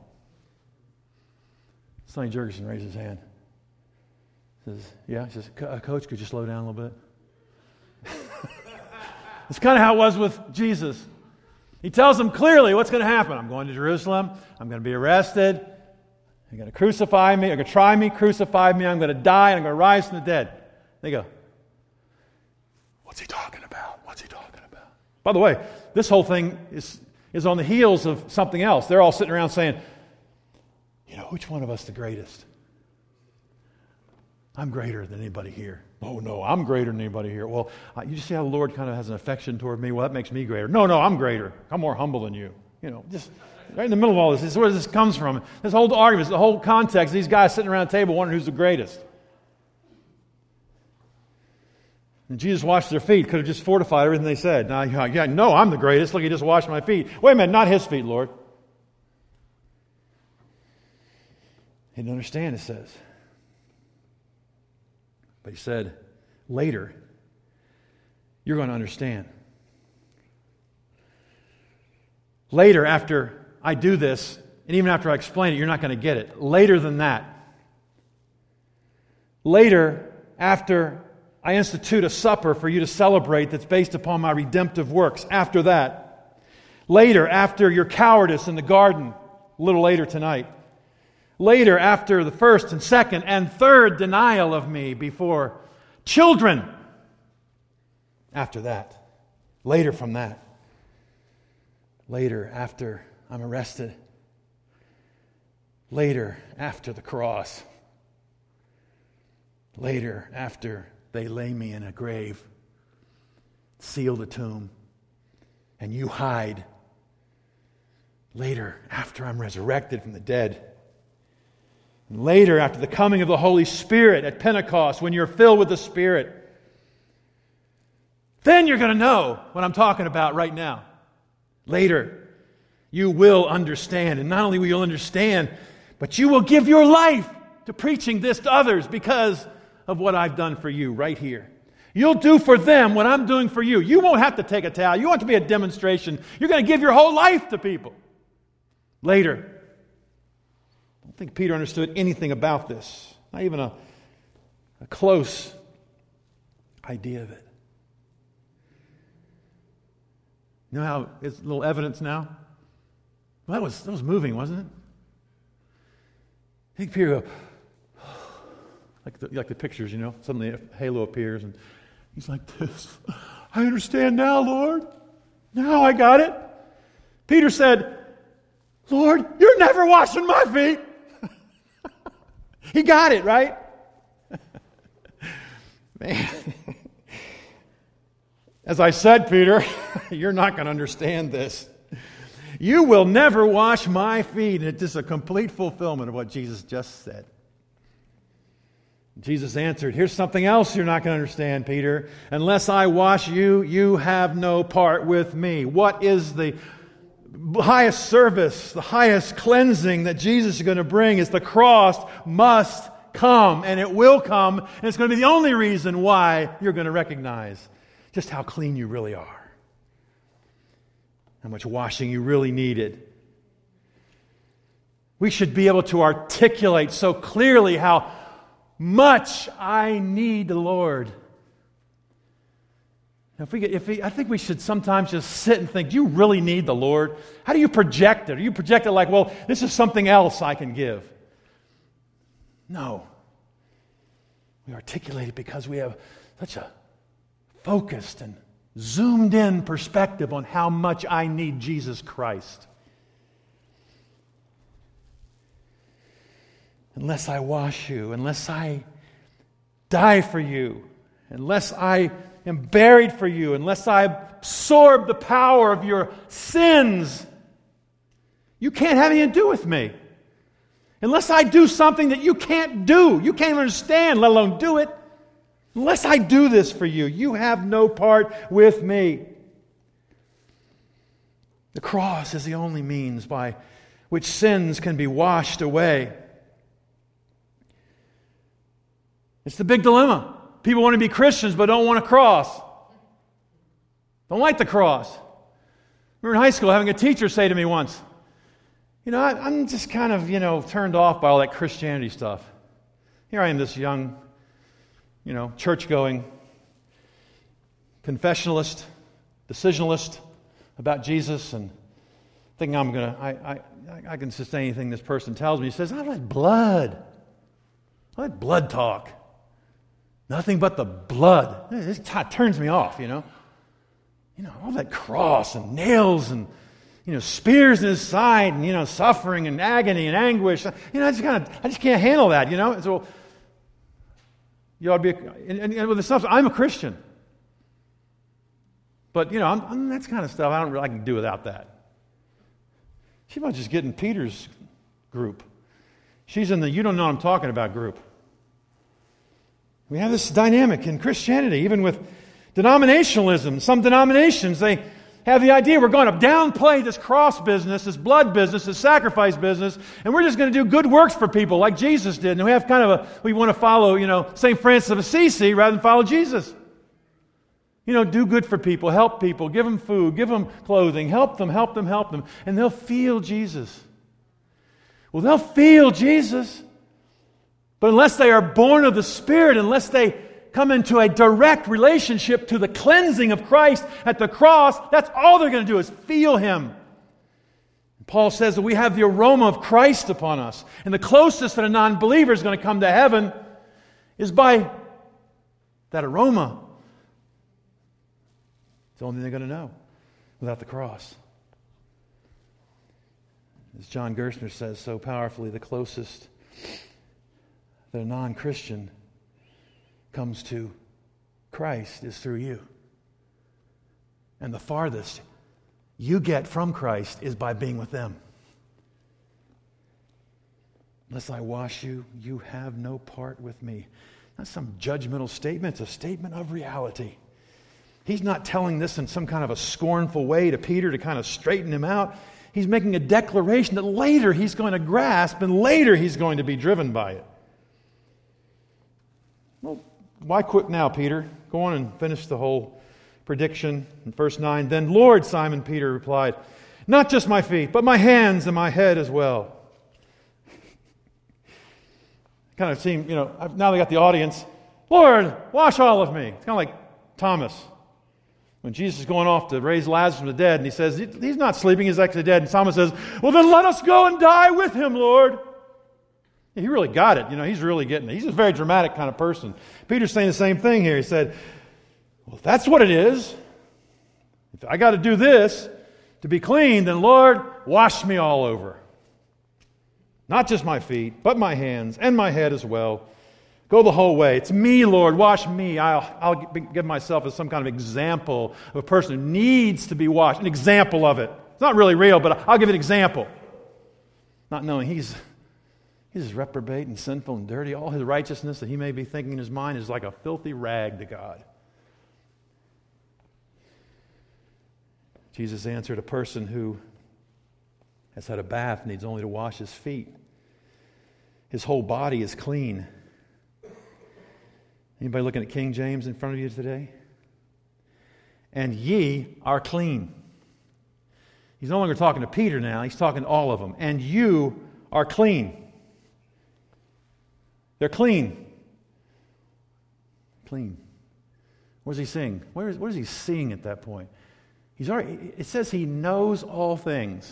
Sonny Jurgensen raised his hand. Says, yeah. He says, Coach, could you slow down a little bit? It's kind of how it was with Jesus. He tells them clearly what's going to happen. I'm going to Jerusalem. I'm going to be arrested. They're going to crucify me. They're going to try me, crucify me. I'm going to die, and I'm going to rise from the dead. They go, what's he talking about? What's he talking about? By the way, this whole thing is on the heels of something else. They're all sitting around saying, which one of us is the greatest? I'm greater than anybody here. Oh, no, I'm greater than anybody here. Well, you just see how the Lord kind of has an affection toward me? Well, that makes me greater. No, I'm greater. I'm more humble than you. Just right in the middle of all this. This is where this comes from. This whole argument, the whole context, these guys sitting around the table wondering who's the greatest. And Jesus washed their feet. Could have just fortified everything they said. No, I'm the greatest. Look, he just washed my feet. Wait a minute, not his feet, Lord. He didn't understand, it says. But he said, later, you're going to understand. Later, after I do this, and even after I explain it, you're not going to get it. Later than that. Later, after I institute a supper for you to celebrate that's based upon my redemptive works. After that. Later, after your cowardice in the garden, a little later tonight. Later, after the first and second and third denial of me before children. After that. Later from that. Later, after I'm arrested. Later, after the cross. Later, after they lay me in a grave, seal the tomb, and you hide. Later, after I'm resurrected from the dead. And later, after the coming of the Holy Spirit at Pentecost, when you're filled with the Spirit, then you're going to know what I'm talking about right now. Later, you will understand. And not only will you understand, but you will give your life to preaching this to others because of what I've done for you right here. You'll do for them what I'm doing for you. You won't have to take a towel. You won't have to be a demonstration. You're going to give your whole life to people. Later. I don't think Peter understood anything about this. Not even a close idea of it. You know how it's a little evidence now? Well, that was moving, wasn't it? I think Peter go, like the pictures, suddenly a halo appears and he's like this. I understand now, Lord. Now I got it. Peter said, Lord, you're never washing my feet. He got it, right? Man. As I said, Peter, you're not going to understand this. You will never wash my feet. And it's just a complete fulfillment of what Jesus just said. Jesus answered, here's something else you're not going to understand, Peter. Unless I wash you, you have no part with me. What is the highest service, the highest cleansing that Jesus is going to bring is the cross must come, and it will come, and it's going to be the only reason why you're going to recognize just how clean you really are. How much washing you really needed. We should be able to articulate so clearly how much I need the Lord. Now, I think we should sometimes just sit and think, do you really need the Lord? How do you project it? Do you project it like, well, this is something else I can give? No. We articulate it because we have such a focused and zoomed in perspective on how much I need Jesus Christ. Unless I wash you, unless I die for you, unless I am buried for you, unless I absorb the power of your sins, you can't have anything to do with me. Unless I do something that you can't do, you can't understand, let alone do it. Unless I do this for you, you have no part with me. The cross is the only means by which sins can be washed away. It's the big dilemma. People want to be Christians but don't want a cross. Don't like the cross. I remember in high school having a teacher say to me once, I'm just kind of, turned off by all that Christianity stuff. Here I am, this young, church-going, confessionalist, decisionalist about Jesus, and thinking I can sustain anything this person tells me. He says, I like blood. I like blood talk. Nothing but the blood. It turns me off, all that cross and nails and, spears in his side and, suffering and agony and anguish. I just can't handle that, And so you ought to be, and with the stuff, I'm a Christian. But, I'm that kind of stuff, I can do without that. She might just get in Peter's group. She's in the you don't know what I'm talking about group. We have this dynamic in Christianity, even with denominationalism. Some denominations, they have the idea we're going to downplay this cross business, this blood business, this sacrifice business, and we're just going to do good works for people like Jesus did. And we have we want to follow, St. Francis of Assisi rather than follow Jesus. Do good for people, help people, give them food, give them clothing, help them, and they'll feel Jesus. Well, they'll feel Jesus, but unless they are born of the Spirit, unless they come into a direct relationship to the cleansing of Christ at the cross, that's all they're going to do is feel Him. Paul says that we have the aroma of Christ upon us, and the closest that a non-believer is going to come to heaven is by that aroma. It's the only thing they're going to know without the cross. As John Gerstner says so powerfully, the closest that a non-Christian comes to Christ is through you. And the farthest you get from Christ is by being with them. Unless I wash you, you have no part with me. Not some judgmental statement, it's a statement of reality. He's not telling this in some kind of a scornful way to Peter to kind of straighten him out. He's making a declaration that later he's going to grasp and later he's going to be driven by it. Well, why quit now, Peter? Go on and finish the whole prediction in verse 9. Then, Lord, Simon Peter replied, not just my feet, but my hands and my head as well. Kind of seem, now they got the audience. Lord, wash all of me. It's kind of like Thomas. When Jesus is going off to raise Lazarus from the dead, and he says, he's not sleeping, he's actually dead. And Thomas says, well, then let us go and die with him, Lord. He really got it. He's really getting it. He's a very dramatic kind of person. Peter's saying the same thing here. He said, well, if that's what it is, if I got to do this to be clean, then Lord, wash me all over. Not just my feet, but my hands and my head as well. Go the whole way. It's me, Lord. Wash me. I'll give myself as some kind of example of a person who needs to be washed. An example of it. It's not really real, but I'll give an example. Not knowing he's reprobate and sinful and dirty. All his righteousness that he may be thinking in his mind is like a filthy rag to God. Jesus answered, a person who has had a bath needs only to wash his feet. His whole body is clean. Anybody looking at King James in front of you today? And ye are clean. He's no longer talking to Peter now. He's talking to all of them. And you are clean. They're clean. Clean. What is he seeing? What is he seeing at that point? It says he knows all things.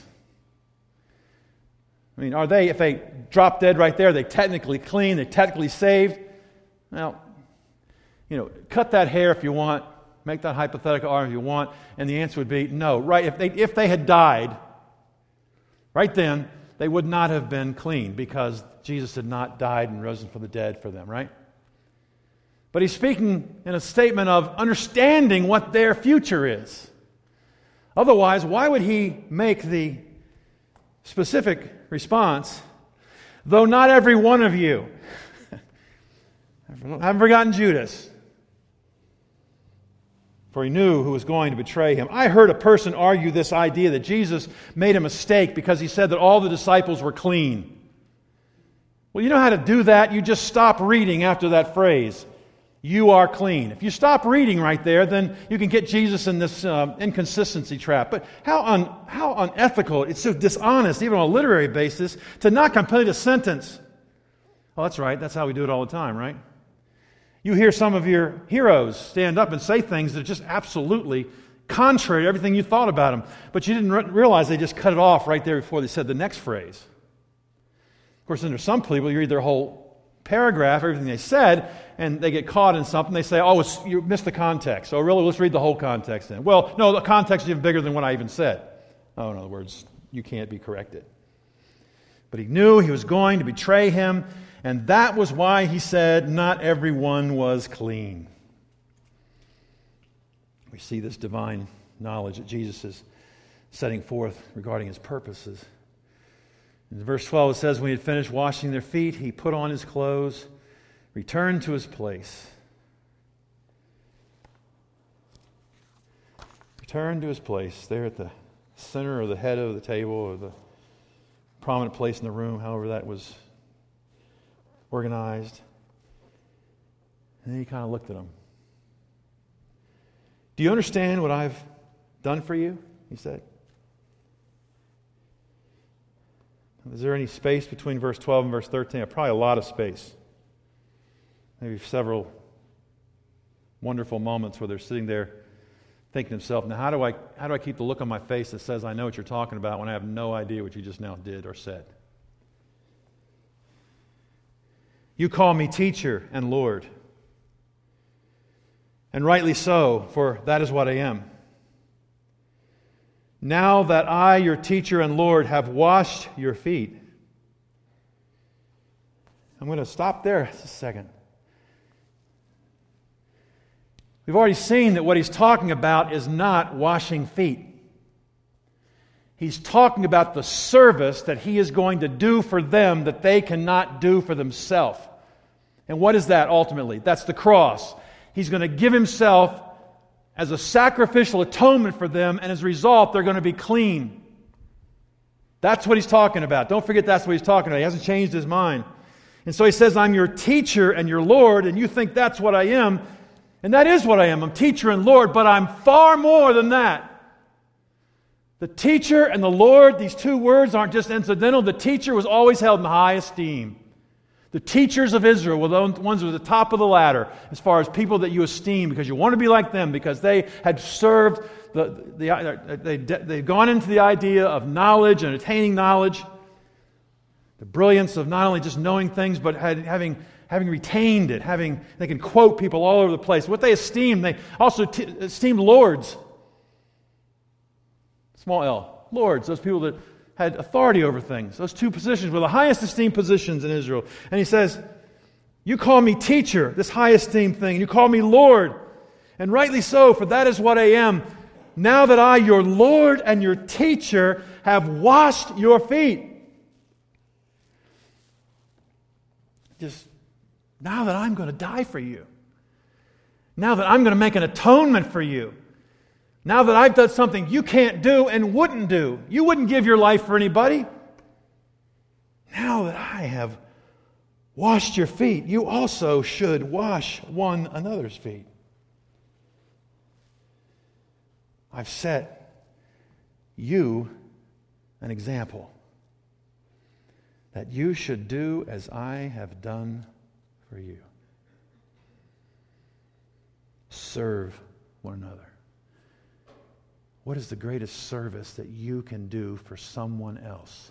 I mean, if they drop dead right there, are they technically clean? They're technically saved? Well, cut that hair if you want, make that hypothetical arm if you want, and the answer would be no. Right? If they had died, right then, they would not have been clean because Jesus had not died and risen from the dead for them, right? But he's speaking in a statement of understanding what their future is. Otherwise, why would he make the specific response, though not every one of you. I haven't forgotten Judas, for he knew who was going to betray him. I heard a person argue this idea that Jesus made a mistake because he said that all the disciples were clean. Well, you know how to do that? You just stop reading after that phrase. You are clean. If you stop reading right there, then you can get Jesus in this inconsistency trap. But how unethical, it's so dishonest, even on a literary basis, to not complete a sentence. Oh, that's right. That's how we do it all the time, right? You hear some of your heroes stand up and say things that are just absolutely contrary to everything you thought about them. But you didn't realize they just cut it off right there before they said the next phrase. Of course, then there's some people, you read their whole paragraph, everything they said, and they get caught in something. They say, oh, you missed the context. So really, let's read the whole context then. Well, no, the context is even bigger than what I even said. Oh, in other words, you can't be corrected. But he knew he was going to betray him, and that was why he said, not everyone was clean. We see this divine knowledge that Jesus is setting forth regarding his purposes. In verse 12 it says, when he had finished washing their feet, he put on his clothes, returned to his place. Returned to his place, there at the center or the head of the table or the prominent place in the room, however that was organized. And then he kind of looked at them. Do you understand what I've done for you? He said. Is there any space between verse 12 and verse 13? Probably a lot of space. Maybe several wonderful moments where they're sitting there thinking to themselves, now how do I keep the look on my face that says I know what you're talking about when I have no idea what you just now did or said? You call me teacher and Lord. And rightly so, for that is what I am. Now that I, your teacher and Lord, have washed your feet. I'm going to stop there just a second. We've already seen that what he's talking about is not washing feet. He's talking about the service that he is going to do for them that they cannot do for themselves. And what is that ultimately? That's the cross. He's going to give himself as a sacrificial atonement for them, and as a result, they're going to be clean. That's what he's talking about. Don't forget that's what he's talking about. He hasn't changed his mind. And so he says, I'm your teacher and your Lord, and you think that's what I am. And that is what I am. I'm teacher and Lord, but I'm far more than that. The teacher and the Lord, these two words aren't just incidental. The teacher was always held in high esteem. The teachers of Israel were the ones who were at the top of the ladder as far as people that you esteem because you want to be like them because they had served, they'd gone into the idea of knowledge and attaining knowledge, the brilliance of not only just knowing things but having retained it, they can quote people all over the place. What they esteemed, they also esteemed lords. Small L. Lords, those people that had authority over things. Those two positions were the highest esteemed positions in Israel. And he says, you call me teacher, this high esteemed thing. You call me Lord. And rightly so, for that is what I am. Now that I, your Lord and your teacher, have washed your feet. Just now that I'm going to die for you. Now that I'm going to make an atonement for you. Now that I've done something you can't do and wouldn't do. You wouldn't give your life for anybody. Now that I have washed your feet, you also should wash one another's feet. I've set you an example that you should do as I have done for you. Serve one another. What is the greatest service that you can do for someone else?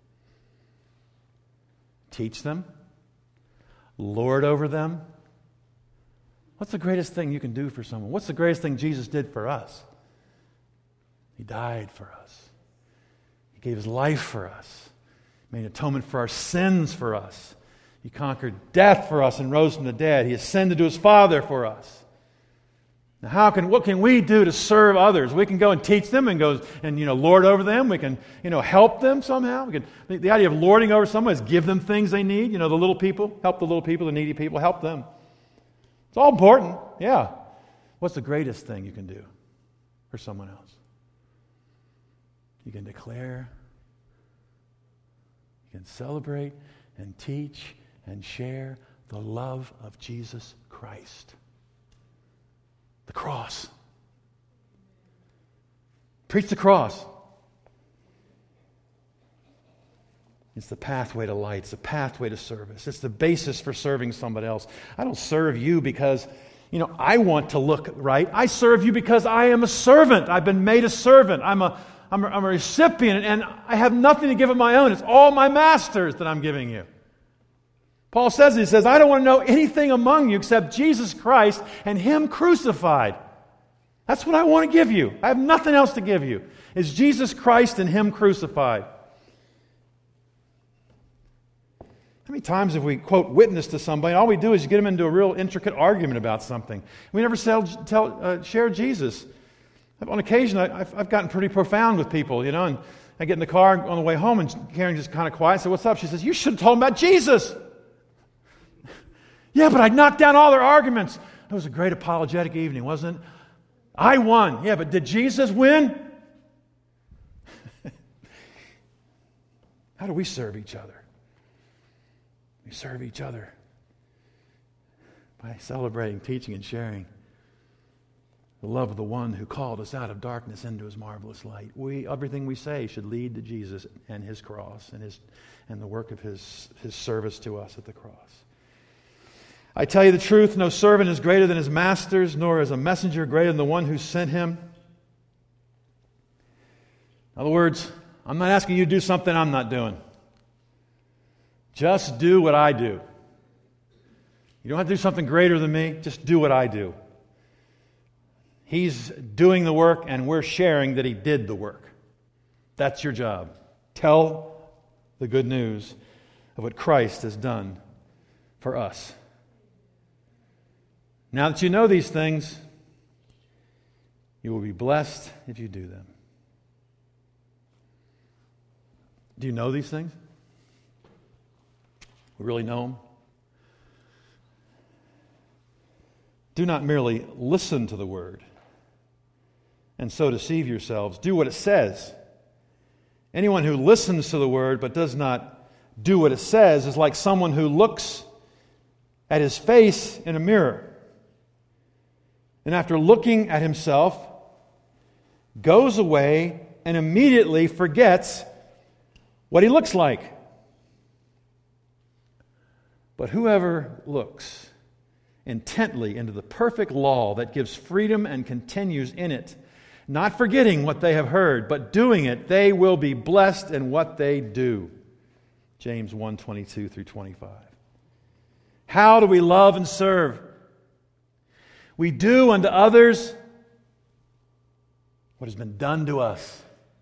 Teach them? Lord over them? What's the greatest thing you can do for someone? What's the greatest thing Jesus did for us? He died for us. He gave his life for us. He made atonement for our sins for us. He conquered death for us and rose from the dead. He ascended to his Father for us. Now, what can we do to serve others? We can go and teach them and lord over them. We can, help them somehow. The idea of lording over someone is give them things they need. The little people, help the little people, the needy people, help them. It's all important, yeah. What's the greatest thing you can do for someone else? You can declare, you can celebrate and teach and share the love of Jesus Christ. The cross. Preach the cross. It's the pathway to light. It's the pathway to service. It's the basis for serving somebody else. I don't serve you because, I want to look right. I serve you because I am a servant. I've been made a servant. I'm a recipient, and I have nothing to give of my own. It's all my master's that I'm giving you. Paul says, I don't want to know anything among you except Jesus Christ and Him crucified. That's what I want to give you. I have nothing else to give you. It's Jesus Christ and Him crucified. How many times have we, quote, witnessed to somebody, and all we do is get them into a real intricate argument about something. We never share Jesus. On occasion, I've gotten pretty profound with people, and I get in the car on the way home, and Karen just kind of quiet. I say, what's up? She says, you should have told them about Jesus. Yeah, but I knocked down all their arguments. It was a great apologetic evening, wasn't it? I won. Yeah, but did Jesus win? How do we serve each other? We serve each other by celebrating, teaching, and sharing the love of the one who called us out of darkness into His marvelous light. Everything we say should lead to Jesus and His cross and the work of His service to us at the cross. I tell you the truth, no servant is greater than his master's, nor is a messenger greater than the one who sent him. In other words, I'm not asking you to do something I'm not doing. Just do what I do. You don't have to do something greater than me. Just do what I do. He's doing the work, and we're sharing that He did the work. That's your job. Tell the good news of what Christ has done for us. Now that you know these things, you will be blessed if you do them. Do you know these things? We really know them? Do not merely listen to the word and so deceive yourselves. Do what it says. Anyone who listens to the word but does not do what it says is like someone who looks at his face in a mirror, and after looking at himself, goes away and immediately forgets what he looks like. But whoever looks intently into the perfect law that gives freedom and continues in it, not forgetting what they have heard, but doing it, they will be blessed in what they do. James 1:22 through 25. How do we love and serve? We do unto others what has been done to us.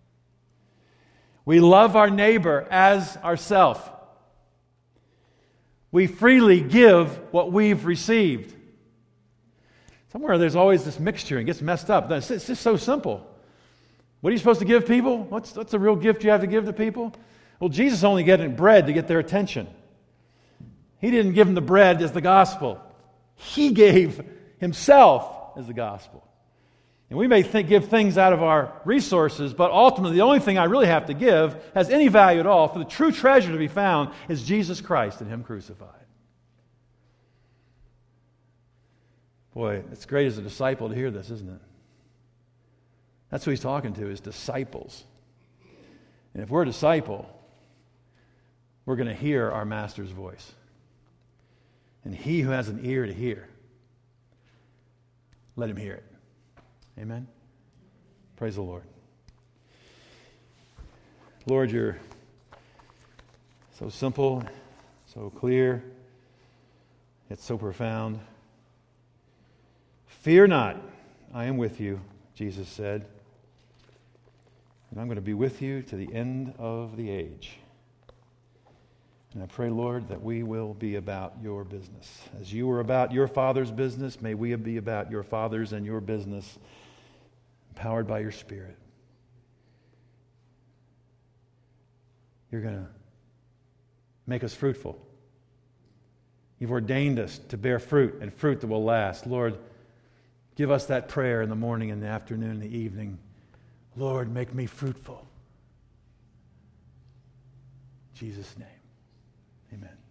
We love our neighbor as ourselves. We freely give what we've received. Somewhere there's always this mixture and it gets messed up. It's just so simple. What are you supposed to give people? What's the real gift you have to give to people? Well, Jesus only gave bread to get their attention. He didn't give them the bread as the gospel. He gave Himself as the gospel. And we may give things out of our resources, but ultimately the only thing I really have to give has any value at all, for the true treasure to be found is Jesus Christ and Him crucified. Boy, it's great as a disciple to hear this, isn't it? That's who He's talking to, is disciples. And if we're a disciple, we're going to hear our Master's voice. And he who has an ear to hear, let him hear it. Amen? Praise the Lord. Lord, You're so simple, so clear, yet so profound. Fear not, I am with you, Jesus said. And I'm going to be with you to the end of the age. And I pray, Lord, that we will be about your business. As you were about your Father's business, may we be about your Father's and your business, empowered by your Spirit. You're going to make us fruitful. You've ordained us to bear fruit, and fruit that will last. Lord, give us that prayer in the morning, in the afternoon, in the evening. Lord, make me fruitful. In Jesus' name, amen.